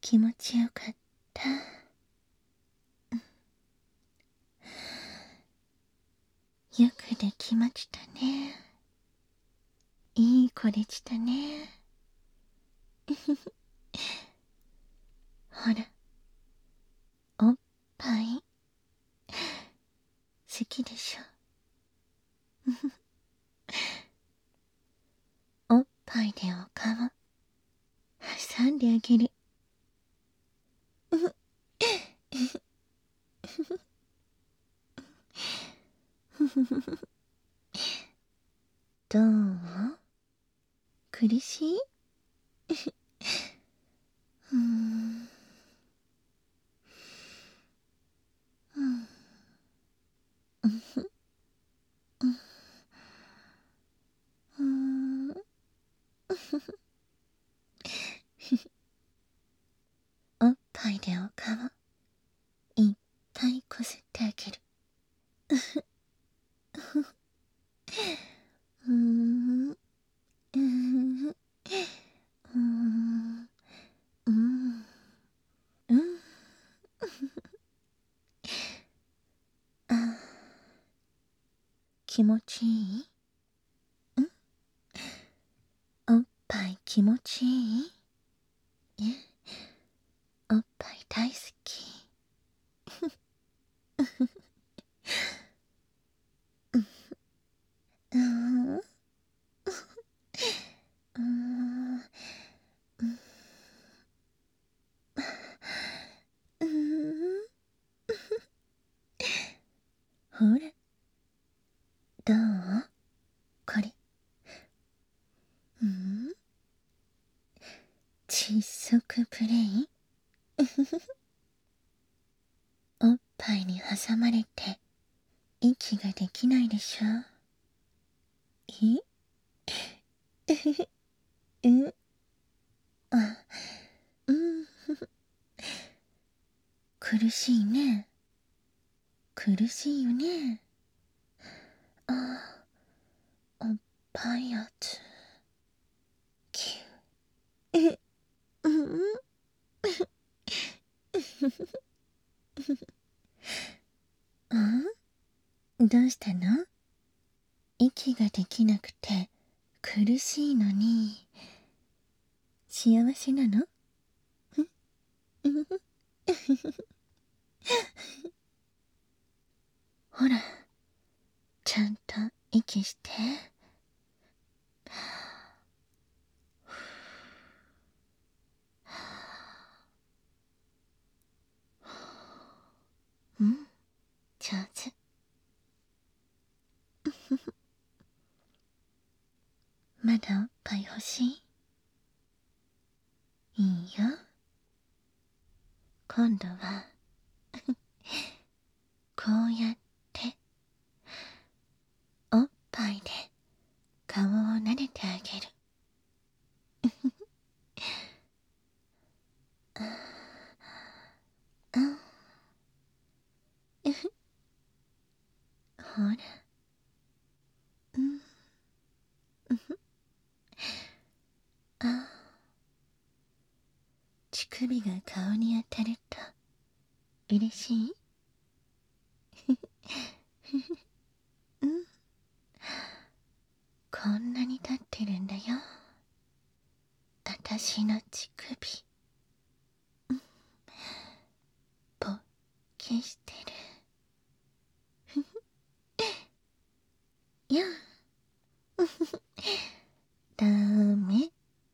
気持ちよかった。よくできましたね。いい子でしたね。ほら、おっぱい好きでしょ。おっぱいでお顔挟んであげる。どう？苦しい？うーん。うん。うん。おっぱいでお顔いっぱいこすってあげる。うーん。うーん。うーん。うん。うん。あー、気持ちいい？ん？おっぱい気持ちいい？おっぱい大好き。うーん。うーん。うーん。ほら、どう？これ。うん？窒息プレイ？おっぱいに挟まれて息ができないでしょ。うん。あ、うん。苦しいね。苦しいよね。あ、おっぱいやつ。キュー。うん。どうしたの？息ができなくて苦しいのに幸せなの？ほら、ちゃんと息して。うん、上手。まだおっぱい欲しい？いいよ。今度はこうやっておっぱいで顔を撫でてあげる。うん。ほら。うん。あ、乳首が顔に当たると嬉しい？うん。こんなに立ってるんだよ、あたしの乳首。ポッキしてるよ。ダメ。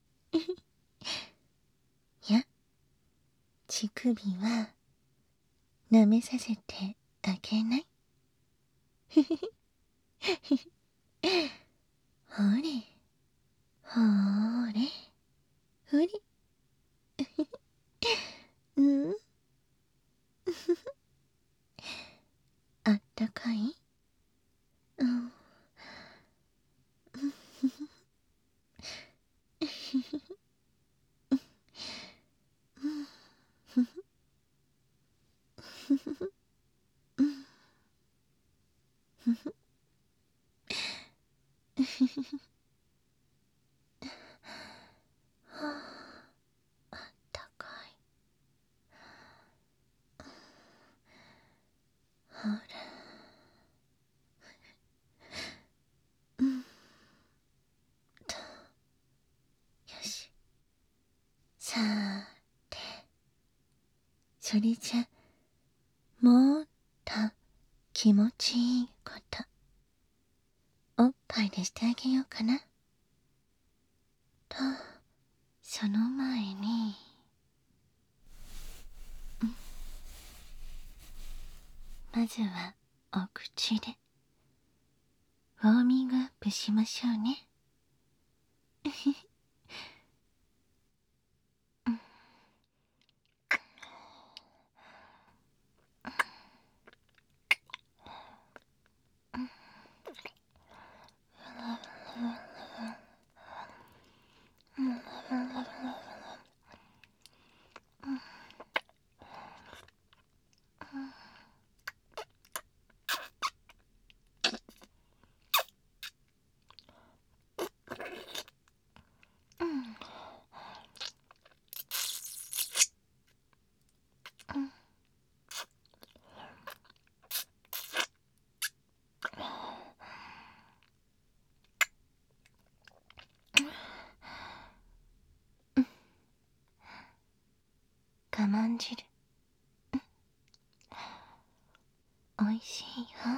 や、乳首は舐めさせてあげない？ほれほれほれ。うん。あったかい？うん。はあ、あったかい。 それじゃもっと気持ちいいことおっぱいでしてあげようかなと、その前にまずはお口でウォーミングアップしましょうね。我慢汁おいしいよ。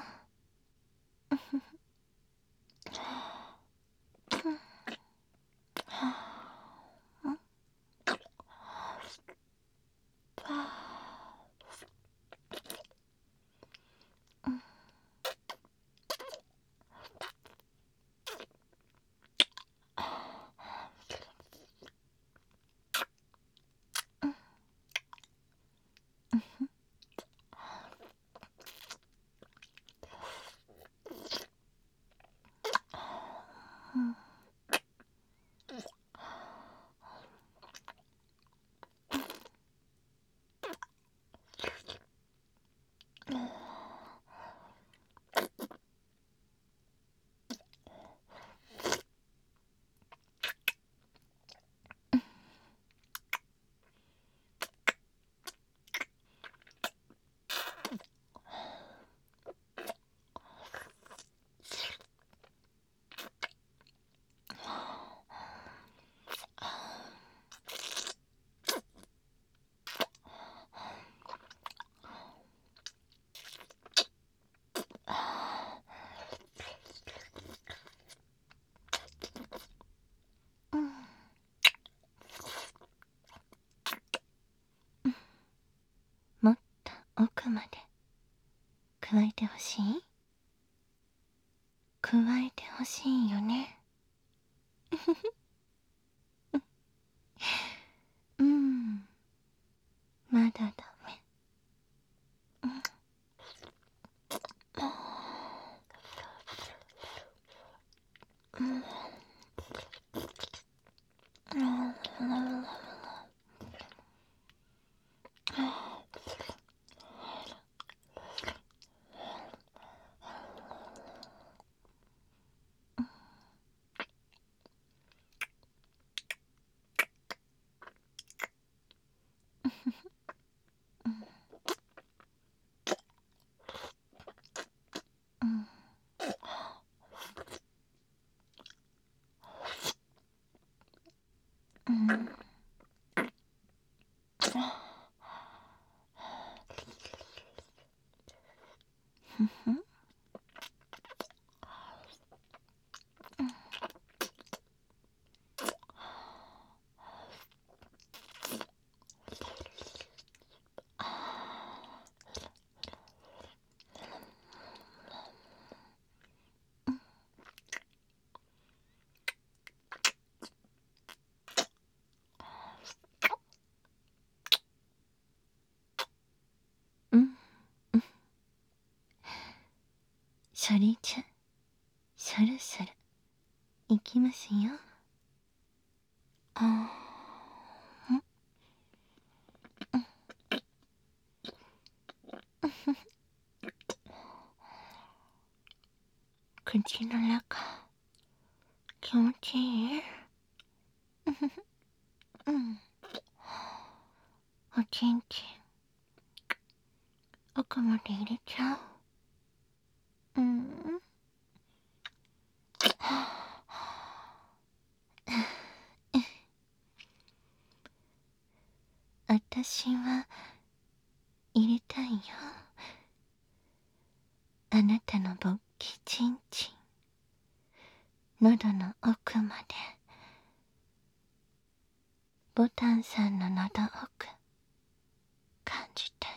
もっと奥まで加えてほしい？加えてほしいよね。まだダメ。それじゃそろそろいきますよ。口の中気持ちいい？おちんちん奥まで入れちゃう。私はたいよ。あなたの勃起ちんちん、喉の奥まで。ボタンさんの喉奥感じて。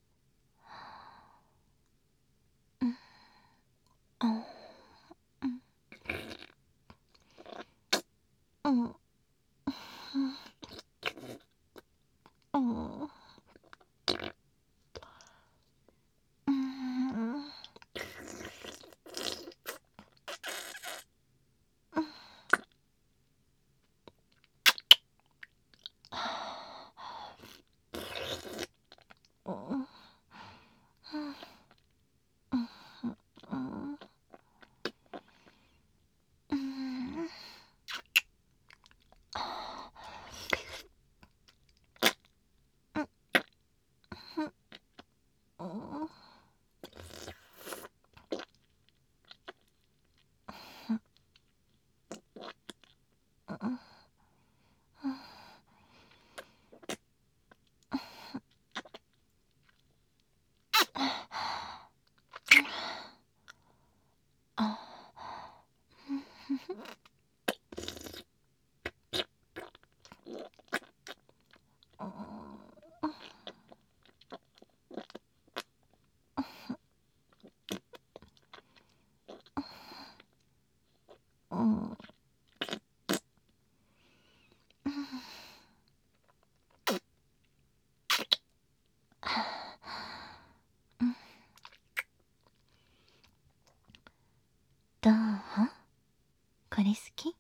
どう？これ好き？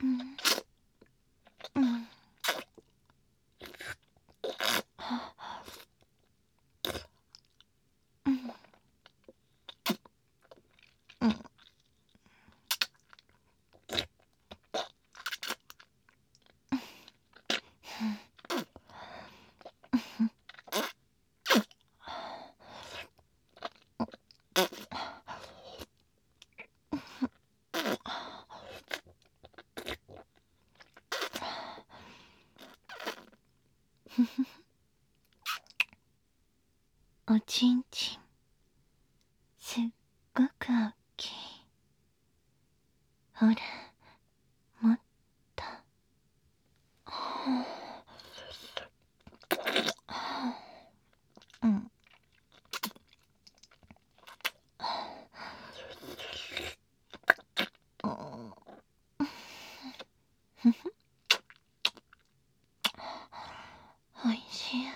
おちんちんすっごくおっきい。ほらもっと。うん。おいしい。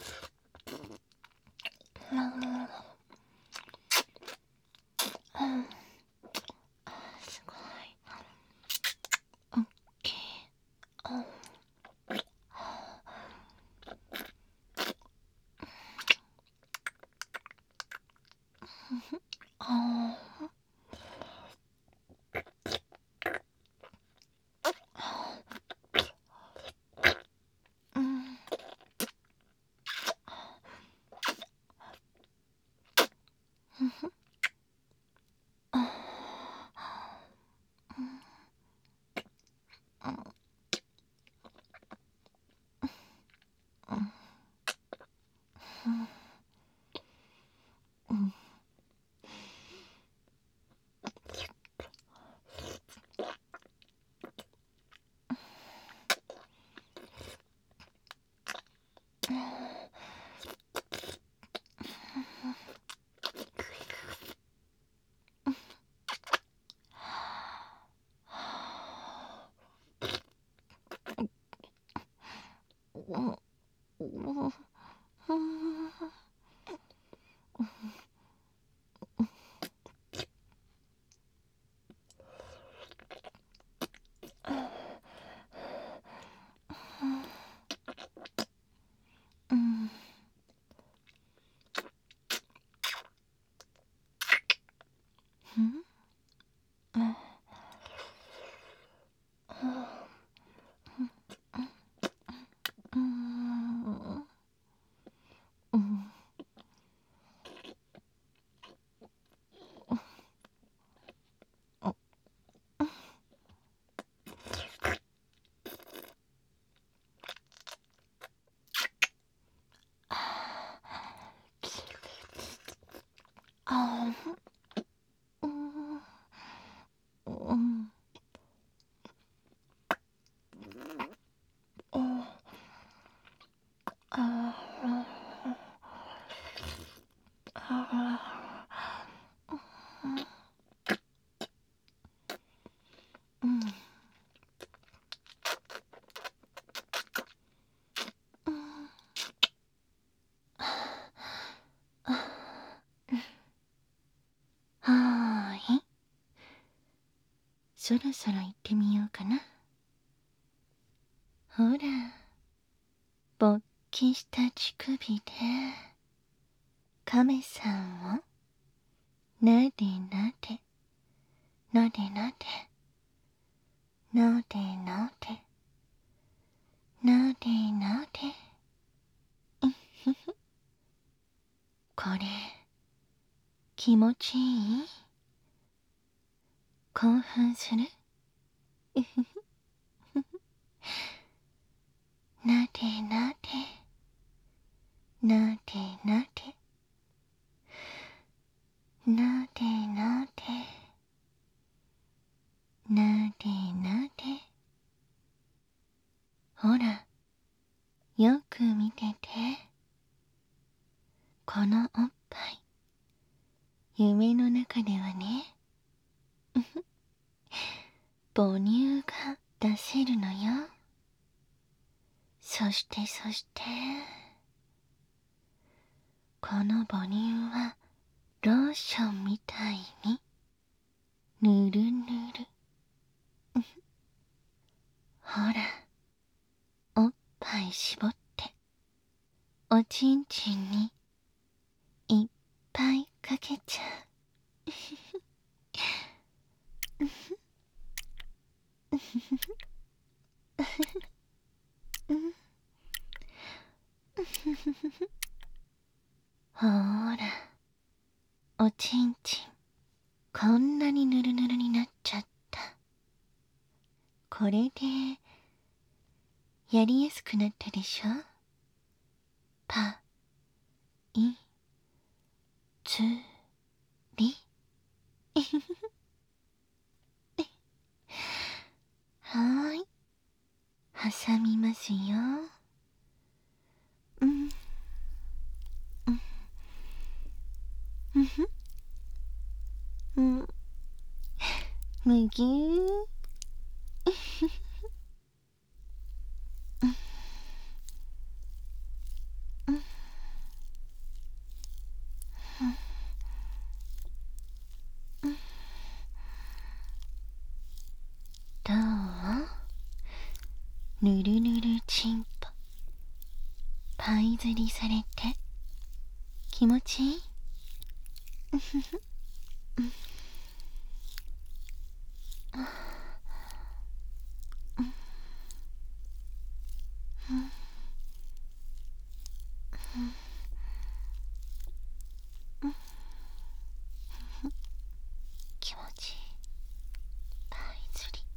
すごいおっきい。はーい。そろそろ行ってみようかな。ほら、ぼっきした乳首で、亀さんを、なでなで、なでなで、なでなで、なでなで。これ、気持ちいい？興奮する？なでなで、なでなで、なでなで、なでなで。ほら、よく見てて。このおっぱい、夢の中ではね、母乳が出せるのよ。そしてそして、この母乳はローションみたいにぬるぬる。 絞っておちんちんにいっぱいかけちゃう。ほーら、おちんちんこんなにぬるぬるになっちゃった。これでやりやすくなったでしょ。パイツリはーい、挟みますよ。うんうんうん、むぎゅー。どう？ぬるぬるちんぽパイ釣りされて気持ちいい？気持ちいい。パイ釣り。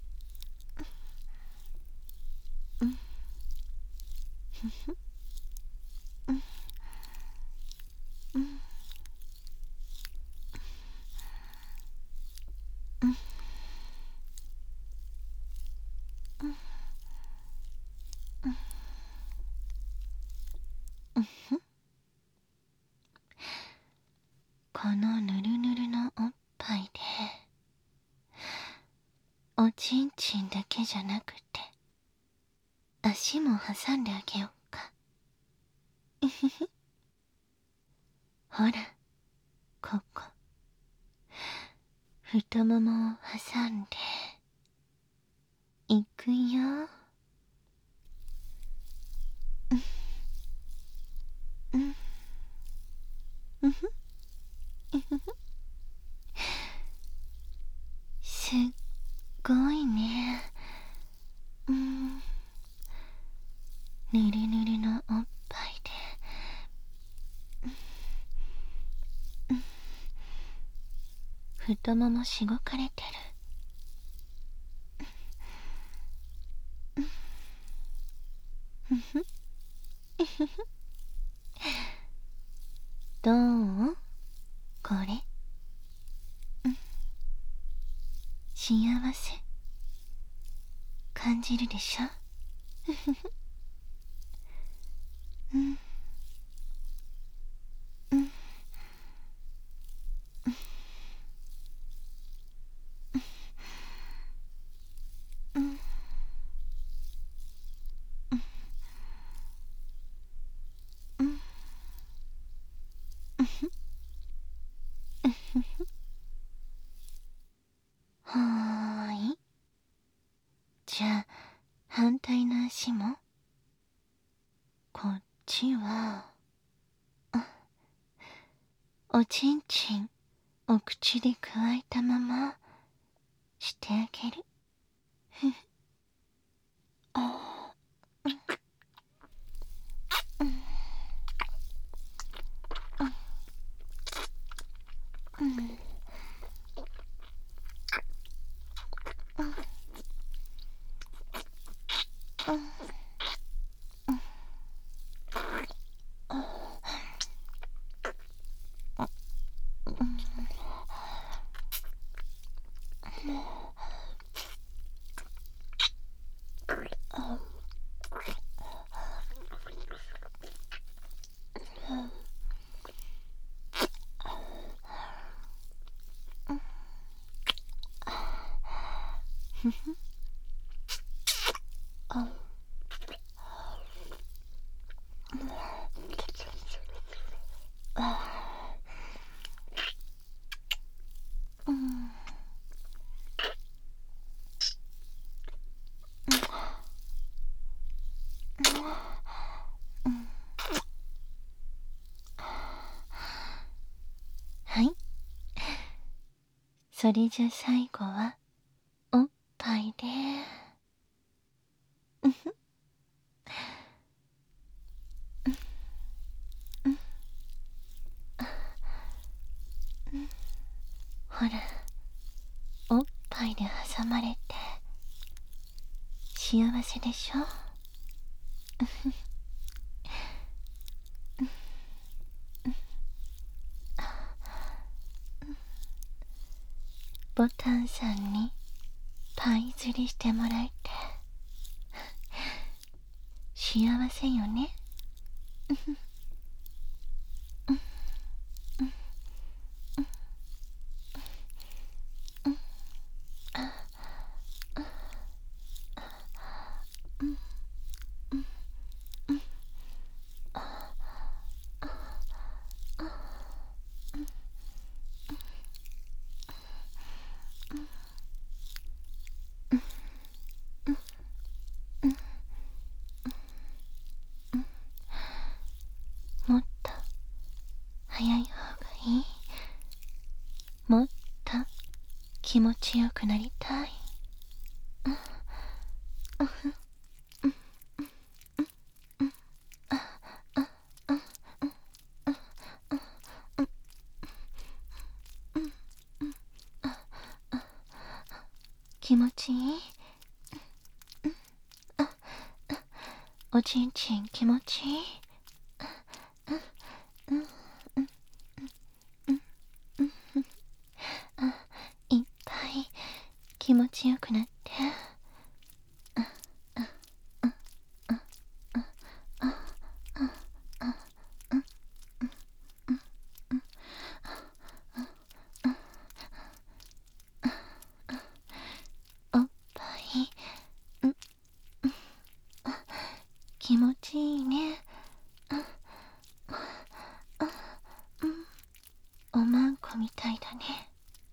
このぬるぬるのおっぱいでおちんちんだけじゃなくて足も挟んであげよっか。ほら、ここ太ももを挟んでいくよ。すっごいね。ぬるぬるのおっぱいで太ももしごかれてる。どう？これ幸せ感じるでしょ。うんうんうんうんはーい。じゃあ反対の足もこっちはおちんちんお口でくわえたまましてあげる。 それじゃ最後はおっぱいで。ほら、おっぱいで挟まれて幸せでしょ。ボタンさんにパイ釣りしてもらえて幸せよね。もっと早い方がいい。もっと気持ちよくなりたい。気持ちいい。おちんちん気持ちいい。いっぱい気持ちよくなって。おっぱい気持ちいいね。おまんこみたいだね。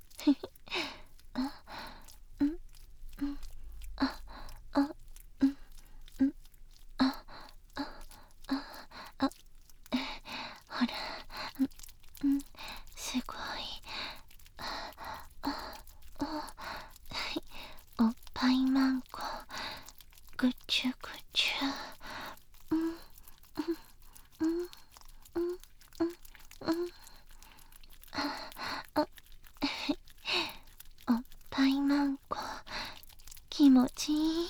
ほら、すごい。おっぱいまんこぐちゅぐちゅ。おっぱいまんこ気持ちいい。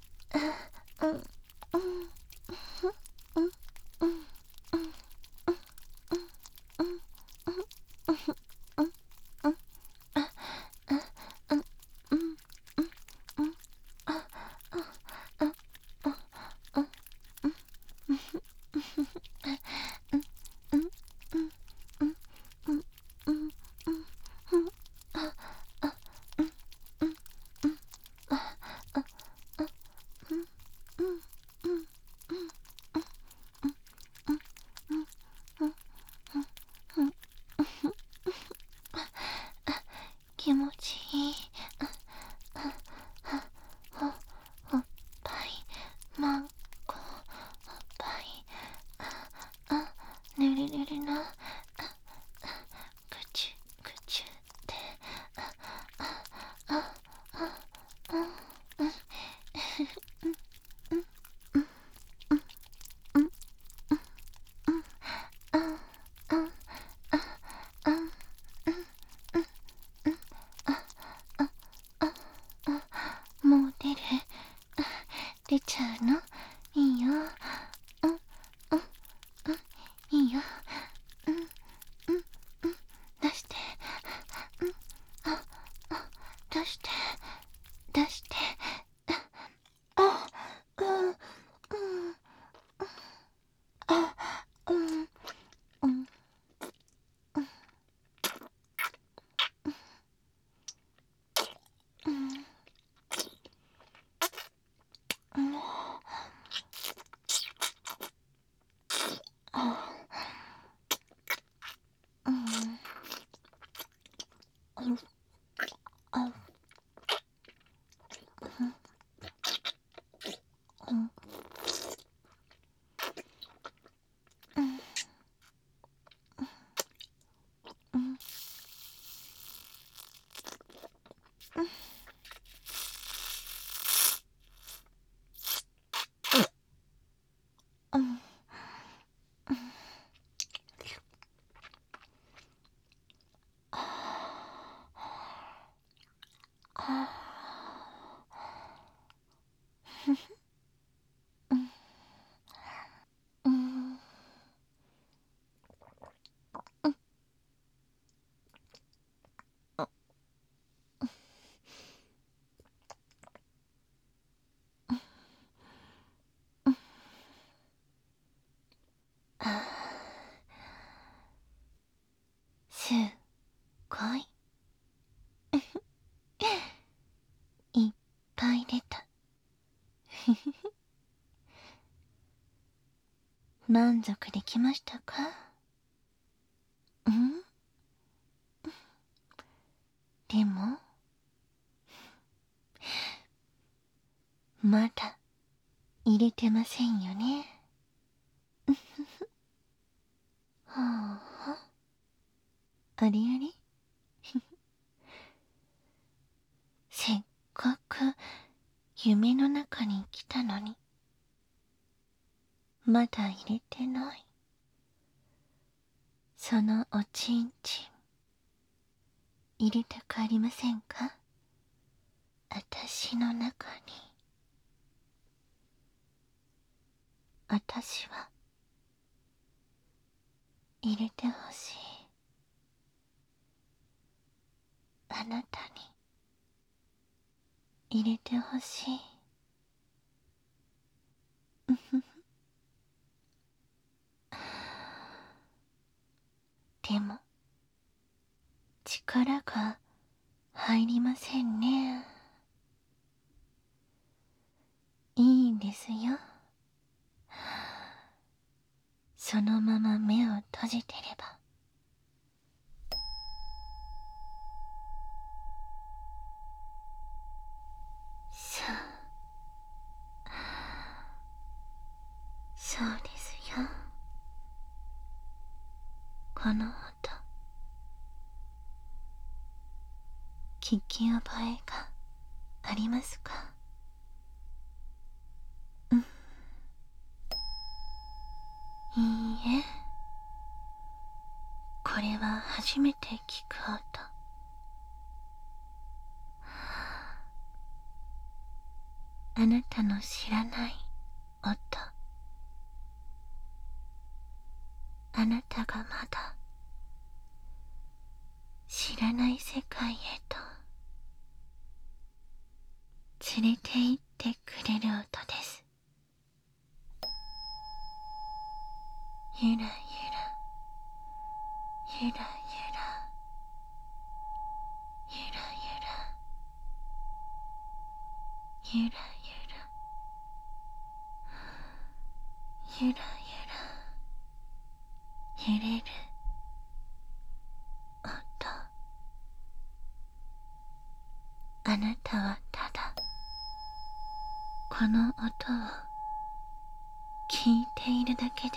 気持ちいい。おっぱいまんこ、おっぱいぬるぬるのぐちゅぐちゅってもう出ちゃうの。いいよ。いいよ。出して。出して。出して。あ、うん、うん、あ、うん、うん、うん、うん、あ、うん、うん、あ、うん、うん、うん、 満足できましたか？でもまだ入れてませんよね。はあ、あれあれせっかく夢の中に来たのにまだ入れてない。そのおちんちん入れたくありませんか？あたしの中に。あたしは入れてほしい。あなたに入れてほしい。でも力が入りませんね。いいんですよ。そのまま目を閉じてれば。さあ、そうですよ。この音聞き覚えがありますか？いいえ、これは初めて聞く音。あなたの知らない音。あなたがまだ知らない世界へと連れて行ってくれる音です。ゆらゆらゆらゆらゆらゆらゆらゆらゆら揺れる音。あなたはただこの音を聞いているだけでいい。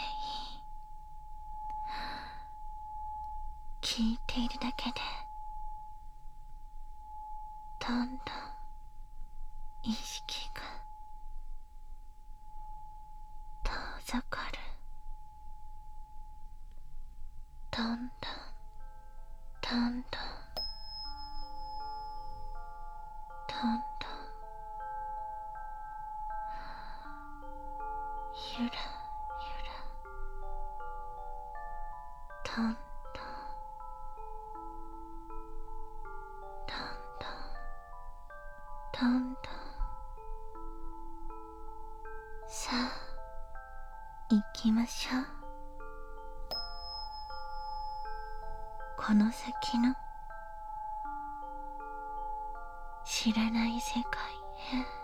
聞いているだけでどんどん意識が遠ざかる。どんどんどんどんどんどんゆらゆらどんどんどんどんどんどん。さあ行きましょう。この先の知らない世界へ。